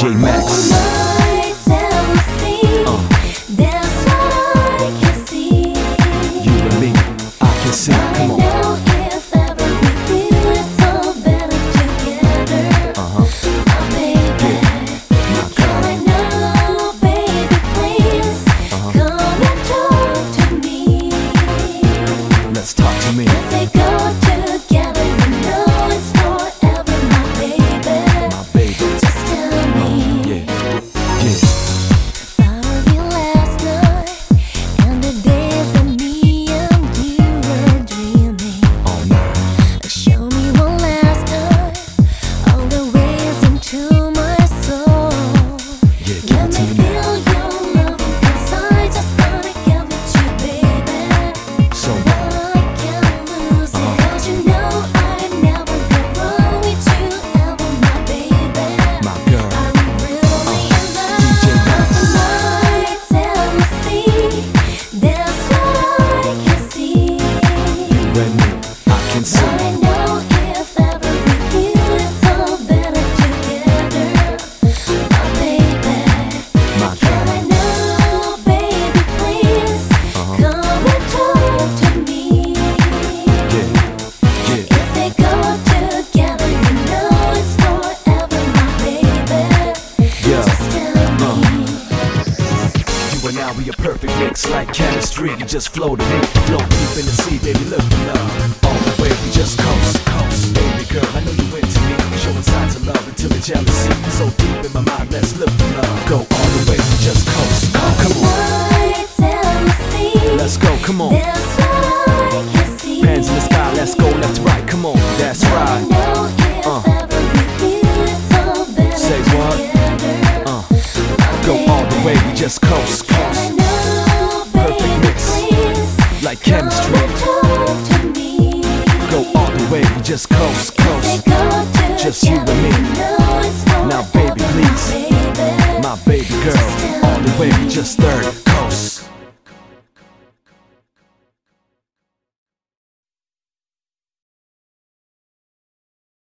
DJ Max. That's what I can see. You and me, I can see. Come on. If ever we feel it's all better together. My baby, can I know, baby, please come and talk to me. Let's talk to me. If they go together, you know it's forever, my baby. My baby. Just tell me. Yeah, yeah. Thought of you last night and the days that me and you were dreaming. All night. Show me one last time all the ways into my soul. Yeah, give Let it to me me now. feel your love, 'cause I just wanna give it to you, baby. So I can't lose it, 'cause you know I'd never go wrong with you ever, my baby. my girl. I'm really in love. DJ Max. Lights and the sea, that's what I can see. You and me, I can see. I know if ever we feel it's all better together. My baby, My can girl. I know, baby, please come and talk to me. Yeah, yeah. If they go together, you know it's forever, my baby. Yeah. Just tell me. You and I, we a perfect mix like chemistry. You just flow to me, flow deep in the sea, baby. Look for love. All the way we just coast, coast. Baby girl, I know you into me. Showing signs of love until the jealousy. So deep in my mind, let's look for love. Go all the way, we just coast. Come on, Lights and the sea, let's go. Come on, that's what I can see. hands in the sky, let's go left to right. Come on, that's I right. know if ever we feel it's all better Say what? together. Go all the way, we just coast, I coast. know, Perfect baby, mix, please like come chemistry. and talk to me. Go all the way, we just coast, They coast. go Just you and me. together, you know it's Now, baby, forever, please. my baby. My baby girl, all the way, we just third coast.